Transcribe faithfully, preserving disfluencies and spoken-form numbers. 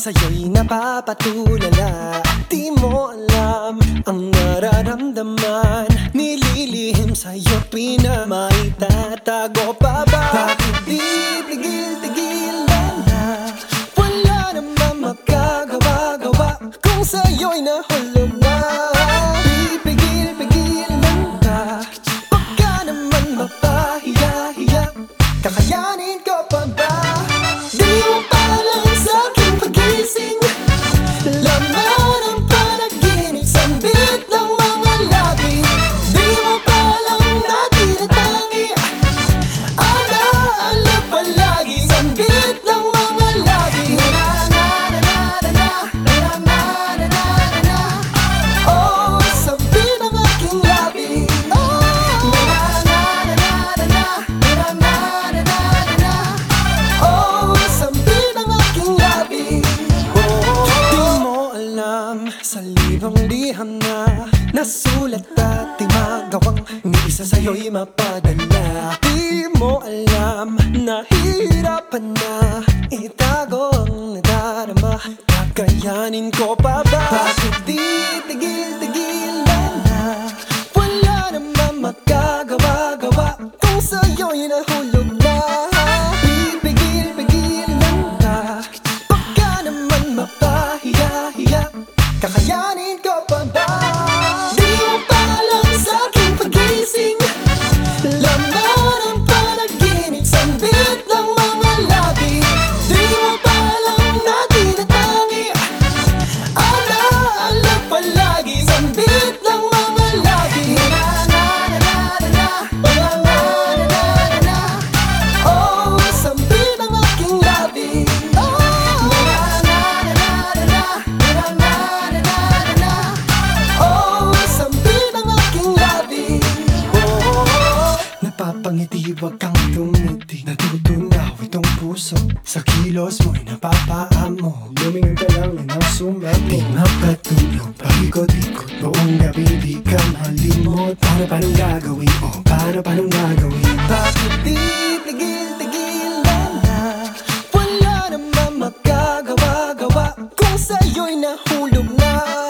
sa'yo'y napapatulala. Di mo alam ang nararamdaman, nililihim sa'yo pinamaitatago pa ba? Bakit di tigil-tigilan na? Wala naman makagawa-gawa kung sa'yo'y nahulog na. Pipigil-pigilan ka, baka naman mapahiya-hiya. Kakayanin ko pa ba? Di mo pa lang sa'king pagising, laman ang panaginip, sambit ng mga labi. Di mo pa lang natinatangi, ang naalala palagi, sambit ng mga labi. Na-na-na-na-na-na-na-na-na-na-na. Oh, sambit ng aking labi. Oh, na-na-na-na-na-na-na-na-na-na. Oh, sambit ng aking labi. Di mo alam sa libang liham na nasulat at di magawang ni isa sa'yo'y mapadala. Di mo alam na hirapan na itago ang nadarama. Kakayanin ko pa ba? Bakit di tigil-tigilan na? Wala naman makagawa-gawa kung sa'yo'y nahulog na. Pipigil-pigilan ka, baka naman mapahiya-hiya. Kakayanin ko pa ba? Di mo pa lang sa'king pagising, laman ang panaginip, sambit ng mga labi. Di mo pa lang natinatangi, ang naalala palagi, sambit ng mga labi. Na-na-na-na-na-na-na-na-na-na. Oh, sambit ng aking labi. Oh, na-na-na-na-na-na-na-na-na. Oh, sambit ng aking labi. Oh, napapangiti, wag kang tumiti. Natutunaw itong puso sa kilos mo'y napapaamo. Lumingon ka lang yan ang sumat mo. Di mapatulog, paikot-ikot buong gabi, di ka malimot. Paano paano gagawin? Oh, paano paano gagawin? Bakit di tigil-tigilan na? Wala naman makagawa-gawa kung sa'yo'y nahulog na.